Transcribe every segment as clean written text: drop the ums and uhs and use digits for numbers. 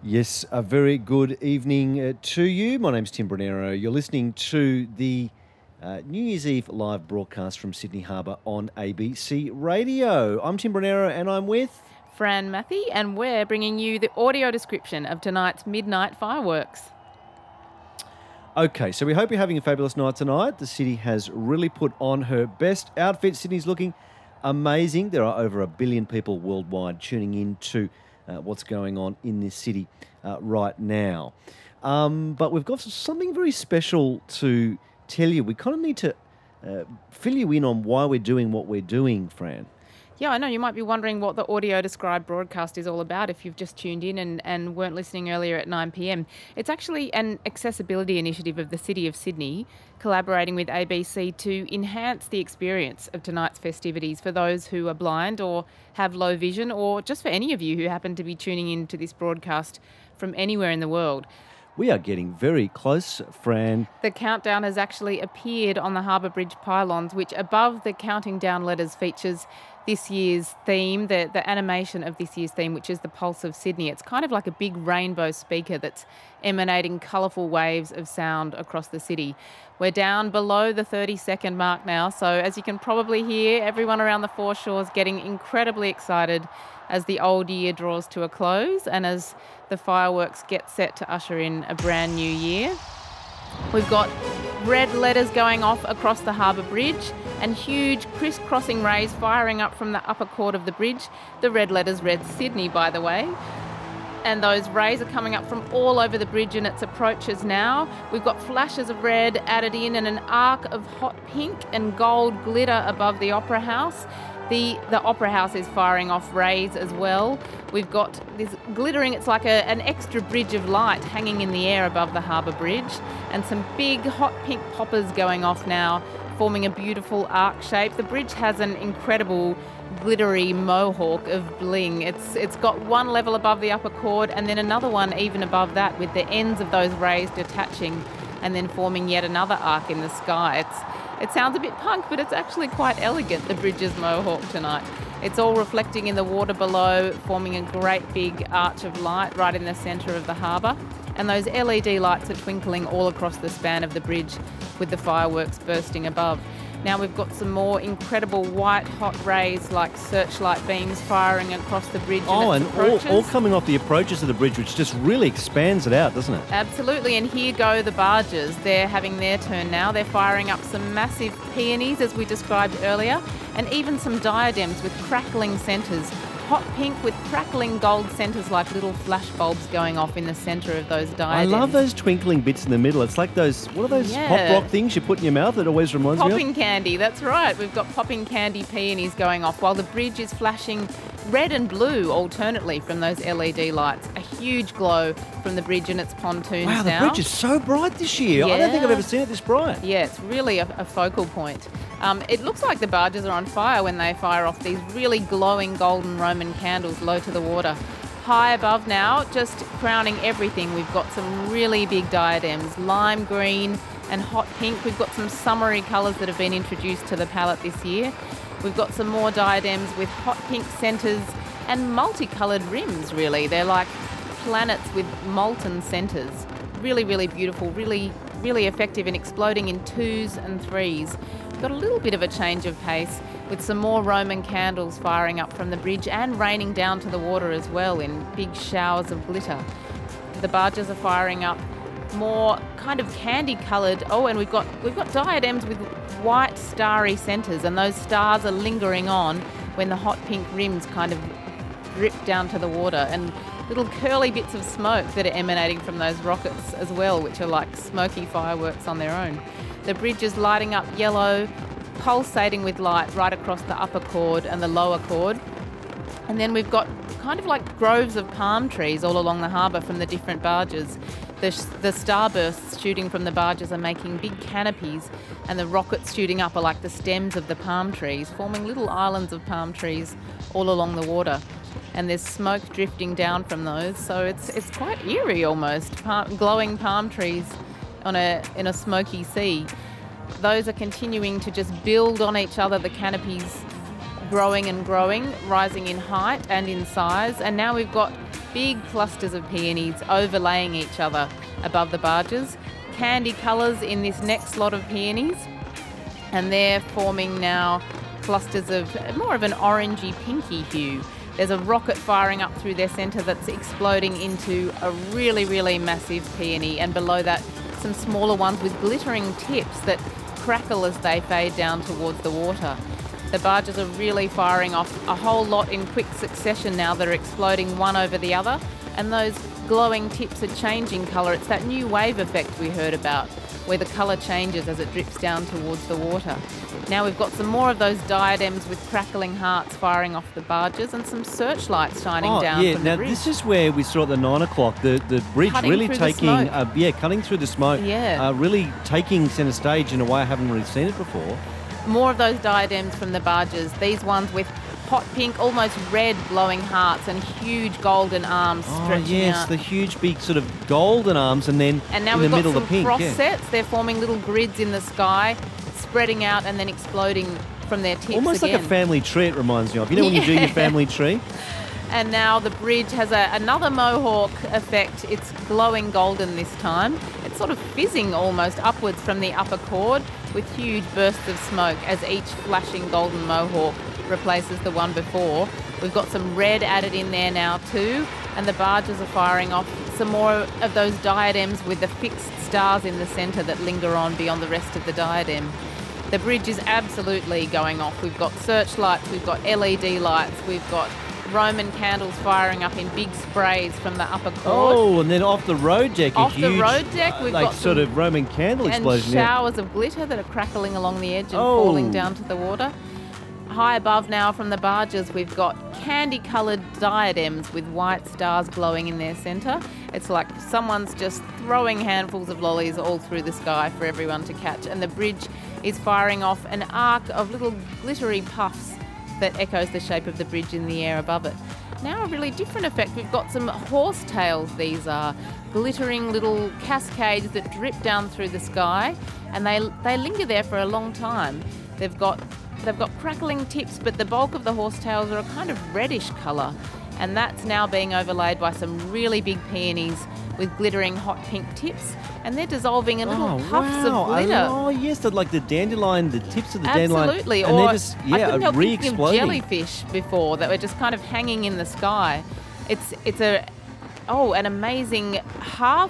Yes, a very good evening to you. My name's Tim Brunero. You're listening to the New Year's Eve live broadcast from Sydney Harbour on ABC Radio. I'm Tim Brunero and I'm with... Fran Mathy, and we're bringing you the audio description of tonight's midnight fireworks. Okay, so we hope you're having a fabulous night tonight. The city has really put on her best outfit. Sydney's looking amazing. There are over 1 billion people worldwide tuning in to what's going on in this city right now. But we've got something very special to tell you. We kind of need to fill you in on why we're doing what we're doing, Fran. Yeah, I know you might be wondering what the audio described broadcast is all about if you've just tuned in and weren't listening earlier at 9 p.m. It's actually an accessibility initiative of the City of Sydney, collaborating with ABC to enhance the experience of tonight's festivities for those who are blind or have low vision, or just for any of you who happen to be tuning in to this broadcast from anywhere in the world. We are getting very close, Fran. The countdown has actually appeared on the Harbour Bridge pylons, which above the counting down letters features this year's theme, the animation of this year's theme, which is the Pulse of Sydney. It's kind of like a big rainbow speaker that's emanating colourful waves of sound across the city. We're down below the 30-second mark now, so as you can probably hear, everyone around the foreshore is getting incredibly excited as the old year draws to a close and as the fireworks get set to usher in a brand new year. We've got red letters going off across the Harbour Bridge and huge crisscrossing rays firing up from the upper court of the bridge. The red letters read Sydney, by the way. And those rays are coming up from all over the bridge and its approaches now. We've got flashes of red added in and an arc of hot pink and gold glitter above the Opera House. The Opera House is firing off rays as well. We've got this glittering, it's like an extra bridge of light hanging in the air above the Harbour Bridge, and some big hot pink poppers going off now, forming a beautiful arc shape. The bridge has an incredible glittery mohawk of bling. It's got one level above the upper chord and then another one even above that, with the ends of those rays detaching and then forming yet another arc in the sky. It sounds a bit punk, but it's actually quite elegant, the bridge's mohawk tonight. It's all reflecting in the water below, forming a great big arch of light right in the centre of the harbour. And those LED lights are twinkling all across the span of the bridge with the fireworks bursting above. Now we've got some more incredible white hot rays like searchlight beams firing across the bridge. And all coming off the approaches of the bridge, which just really expands it out, doesn't it? Absolutely, and here go the barges. They're having their turn now. They're firing up some massive peonies, as we described earlier, and even some diadems with crackling centres. Hot pink with crackling gold centres like little flash bulbs going off in the centre of those diadems. I love those twinkling bits in the middle. It's like those, what are those pop rock things you put in your mouth? It always reminds me of popping candy, that's right. We've got popping candy peonies going off while the bridge is flashing red and blue alternately from those LED lights. A huge glow from the bridge and its pontoons now. Wow, the bridge is so bright this year. Yeah. I don't think I've ever seen it this bright. Yeah, it's really a focal point. It looks like the barges are on fire when they fire off these really glowing golden Roman candles low to the water. High above now, just crowning everything, we've got some really big diadems, lime green and hot pink. We've got some summery colours that have been introduced to the palette this year. We've got some more diadems with hot pink centres and multicoloured rims, really. They're like planets with molten centres. Really, really beautiful, really, really effective and exploding in 2s and 3s. Got a little bit of a change of pace with some more Roman candles firing up from the bridge and raining down to the water as well in big showers of glitter. The barges are firing up more kind of candy coloured. Oh, and we've got diadems with white starry centres, and those stars are lingering on when the hot pink rims kind of drip down to the water, and little curly bits of smoke that are emanating from those rockets as well, which are like smoky fireworks on their own. The bridge is lighting up yellow, pulsating with light right across the upper chord and the lower chord. And then we've got kind of like groves of palm trees all along the harbour from the different barges. The starbursts shooting from the barges are making big canopies, and the rockets shooting up are like the stems of the palm trees, forming little islands of palm trees all along the water. And there's smoke drifting down from those, so it's quite eerie almost, glowing palm trees in a smoky sea. Those are continuing to just build on each other, the canopies growing and growing, rising in height and in size. And now we've got big clusters of peonies overlaying each other above the barges. Candy colours in this next lot of peonies, and they're forming now clusters of more of an orangey pinky hue. There's a rocket firing up through their centre that's exploding into a really, really massive peony, and below that some smaller ones with glittering tips that crackle as they fade down towards the water. The barges are really firing off a whole lot in quick succession now. They're exploding one over the other, and those glowing tips are changing colour. It's that new wave effect we heard about, where the colour changes as it drips down towards the water. Now we've got some more of those diadems with crackling hearts firing off the barges, and some searchlights shining down from the bridge. Now this is where we saw at the 9 o'clock the bridge Cutting really through the taking, smoke. cutting through the smoke, really taking centre stage in a way I haven't really seen it before. More of those diadems from the barges. These ones with hot pink, almost red glowing hearts and huge golden arms stretching out. The huge big sort of golden arms, and then now in the middle got the pink. Cross sets. They're forming little grids in the sky, spreading out and then exploding from their tips Almost again. like a family tree, it reminds me of. You know when you do your family tree? And now the bridge has another mohawk effect. It's glowing golden this time. It's sort of fizzing almost upwards from the upper chord, with huge bursts of smoke as each flashing golden mohawk replaces the one before. We've got some red added in there now too, and the barges are firing off some more of those diadems with the fixed stars in the centre that linger on beyond the rest of the diadem. The bridge is absolutely going off. We've got searchlights, we've got LED lights, we've got Roman candles firing up in big sprays from the upper chord. Oh, and then off the road deck, we've got sort of Roman candle explosion. And showers of glitter that are crackling along the edge and falling down to the water. High above now from the barges, we've got candy-coloured diadems with white stars glowing in their centre. It's like someone's just throwing handfuls of lollies all through the sky for everyone to catch. And the bridge is firing off an arc of little glittery puffs that echoes the shape of the bridge in the air above it. Now a really different effect. We've got some horsetails. These are glittering little cascades that drip down through the sky, and they linger there for a long time. They've got crackling tips, but the bulk of the horsetails are a kind of reddish colour, and that's now being overlaid by some really big peonies with glittering hot pink tips, and they're dissolving in little puffs of glitter. Oh yes, like the dandelion, the tips of the dandelion. Absolutely. And or they're just, I couldn't help thinking of re-exploding. jellyfish before that were just kind of hanging in the sky. It's an amazing half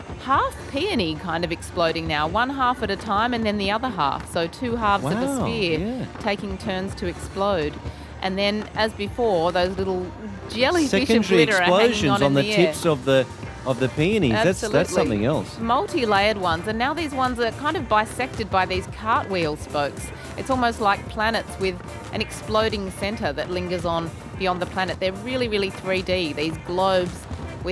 peony kind of exploding now, one half at a time and then the other half. So two halves of a sphere taking turns to explode. And then, as before, those little jellyfish of glitter are hanging on the the tips of the peonies. Absolutely. That's something else. Multi-layered ones, and now these ones are kind of bisected by these cartwheel spokes. It's almost like planets with an exploding centre that lingers on beyond the planet. They're really, really 3D, these globes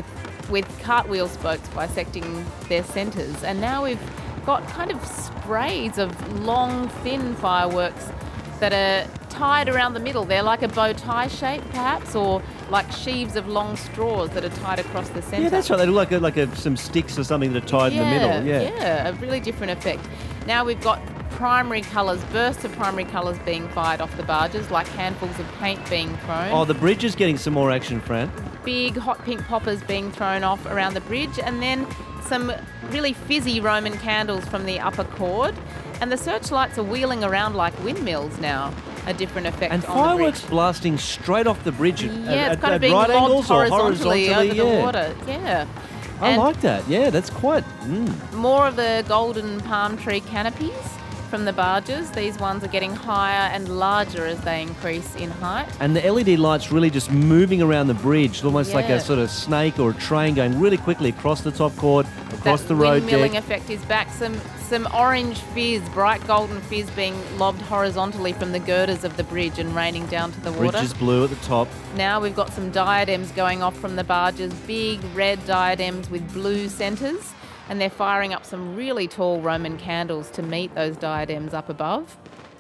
with cartwheel spokes bisecting their centres. And now we've got kind of sprays of long, thin fireworks that are tied around the middle. They're like a bow tie shape, perhaps, or like sheaves of long straws that are tied across the centre. Yeah, that's right. They look like some sticks or something that are tied in the middle. Yeah, a really different effect. Now we've got primary colours, bursts of primary colours being fired off the barges, like handfuls of paint being thrown. Oh, the bridge is getting some more action, Fran. Big hot pink poppers being thrown off around the bridge, and then some really fizzy Roman candles from the upper chord. And the searchlights are wheeling around like windmills now, a different effect and on the bridge. And fireworks blasting straight off the bridge it's kind of being right lobbed angles or horizontally over the water. Yeah. I like that. Yeah, that's quite... More of the golden palm tree canopies from the barges. These ones are getting higher and larger as they increase in height. And the LED lights really just moving around the bridge, almost like a sort of snake or a train going really quickly across the top chord, across the road deck. That windmilling effect is back. Some orange fizz, bright golden fizz being lobbed horizontally from the girders of the bridge and raining down to the water. Bridge is blue at the top. Now we've got some diadems going off from the barges, big red diadems with blue centres, and they're firing up some really tall Roman candles to meet those diadems up above.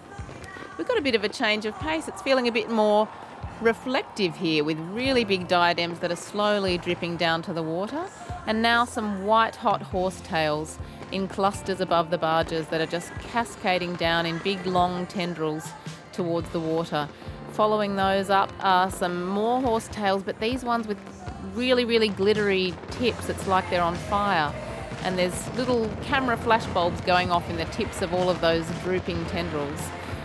We've got a bit of a change of pace. It's feeling a bit more reflective here, with really big diadems that are slowly dripping down to the water, and now some white hot horsetails in clusters above the barges that are just cascading down in big long tendrils towards the water. Following those up are some more horsetails, but these ones with really, really glittery tips. It's like they're on fire. And there's little camera flash bulbs going off in the tips of all of those drooping tendrils.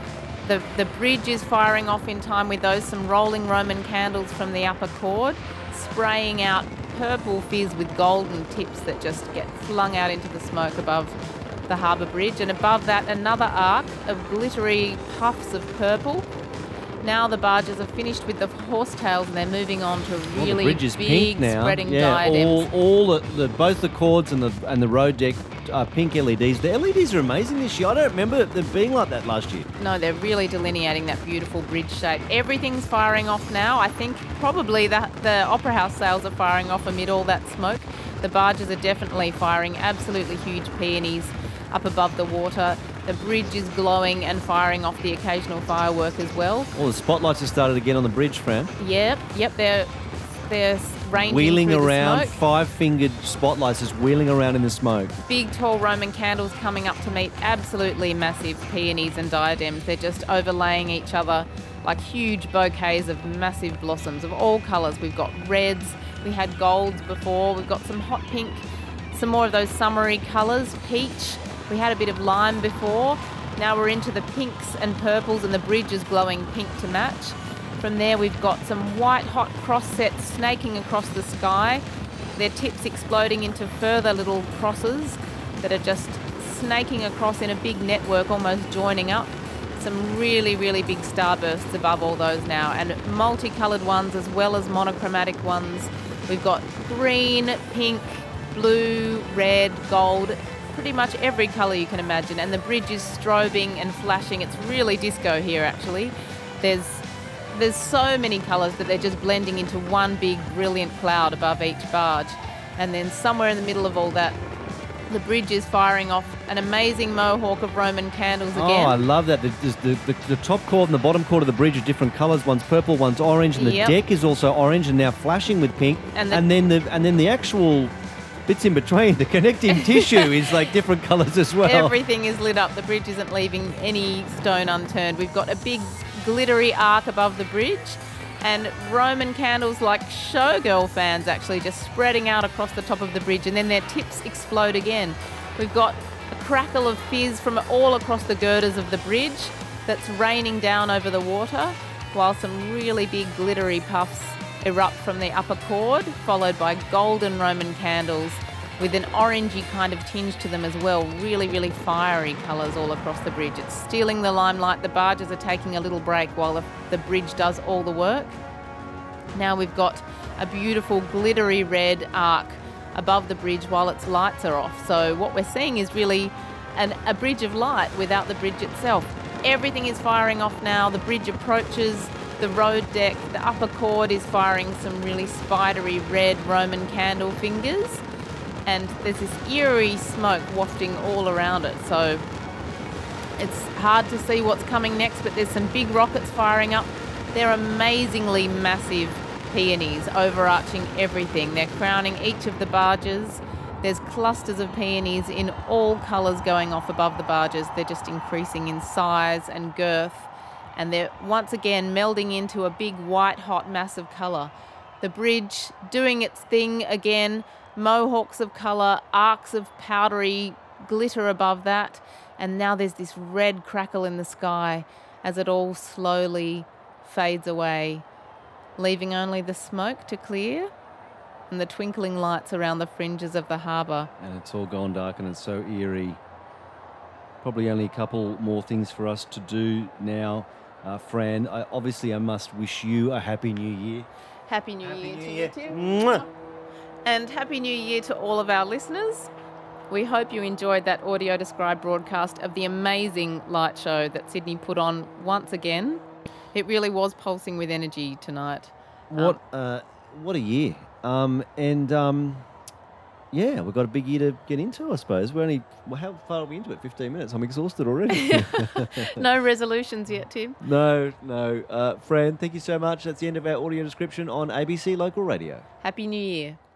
The bridge is firing off in time with those, some rolling Roman candles from the upper chord, spraying out purple fizz with golden tips that just get flung out into the smoke above the harbour bridge. And above that, another arc of glittery puffs of purple. Now the barges are finished with the horsetails and they're moving on to really the bridge is big pink now. spreading diadems. All both the chords and the road deck are pink LEDs. The LEDs are amazing this year. I don't remember them being like that last year. No, they're really delineating that beautiful bridge shape. Everything's firing off now. I think probably the Opera House sails are firing off amid all that smoke. The barges are definitely firing absolutely huge peonies up above the water. The bridge is glowing and firing off the occasional firework as well. All the spotlights have started again on the bridge, Fran. Yep, they're ranging Wheeling through around, the smoke. five-fingered spotlights just wheeling around in the smoke. Big, tall Roman candles coming up to meet absolutely massive peonies and diadems. They're just overlaying each other like huge bouquets of massive blossoms of all colours. We've got reds, we had golds before, we've got some hot pink, some more of those summery colours, peach. We had a bit of lime before. Now we're into the pinks and purples and the bridge is glowing pink to match. From there we've got some white hot cross sets snaking across the sky. Their tips exploding into further little crosses that are just snaking across in a big network, almost joining up. Some really, really big starbursts above all those now, and multicoloured ones as well as monochromatic ones. We've got green, pink, blue, red, gold, pretty much every colour you can imagine, and the bridge is strobing and flashing. It's really disco here actually. There's so many colours that they're just blending into one big brilliant cloud above each barge. And then somewhere in the middle of all that, the bridge is firing off an amazing mohawk of Roman candles again. Oh, I love that. The top chord and the bottom chord of the bridge are different colours. One's purple, one's orange, and the deck is also orange and now flashing with pink. And then the actual bits in between, the connecting tissue is like different colours as well. Everything is lit up. The bridge isn't leaving any stone unturned. We've got a big glittery arc above the bridge and Roman candles like showgirl fans actually just spreading out across the top of the bridge, and then their tips explode again. We've got a crackle of fizz from all across the girders of the bridge that's raining down over the water, while some really big glittery puffs erupt from the upper chord, followed by golden Roman candles with an orangey kind of tinge to them as well. Really, really fiery colours all across the bridge. It's stealing the limelight. The barges are taking a little break while the bridge does all the work. Now we've got a beautiful glittery red arc above the bridge while its lights are off. So what we're seeing is really a bridge of light without the bridge itself. Everything is firing off now. The bridge approaches the road deck. The upper chord is firing some really spidery red Roman candle fingers. And there's this eerie smoke wafting all around it. So it's hard to see what's coming next, but there's some big rockets firing up. They're amazingly massive peonies overarching everything. They're crowning each of the barges. There's clusters of peonies in all colours going off above the barges. They're just increasing in size and girth. And they're once again melding into a big white hot mass of colour. The bridge doing its thing again. Mohawks of colour, arcs of powdery glitter above that, and now there's this red crackle in the sky as it all slowly fades away, leaving only the smoke to clear and the twinkling lights around the fringes of the harbour. And it's all gone dark and it's so eerie. Probably only a couple more things for us to do now. Fran, I must wish you a Happy New Year. Happy New Year to you too. Mwah. And Happy New Year to all of our listeners. We hope you enjoyed that audio described broadcast of the amazing light show that Sydney put on once again. It really was pulsing with energy tonight. What a year. Yeah, we've got a big year to get into, I suppose. How far are we into it? 15 minutes. I'm exhausted already. No resolutions yet, Tim. No. Fran, thank you so much. That's the end of our audio description on ABC Local Radio. Happy New Year.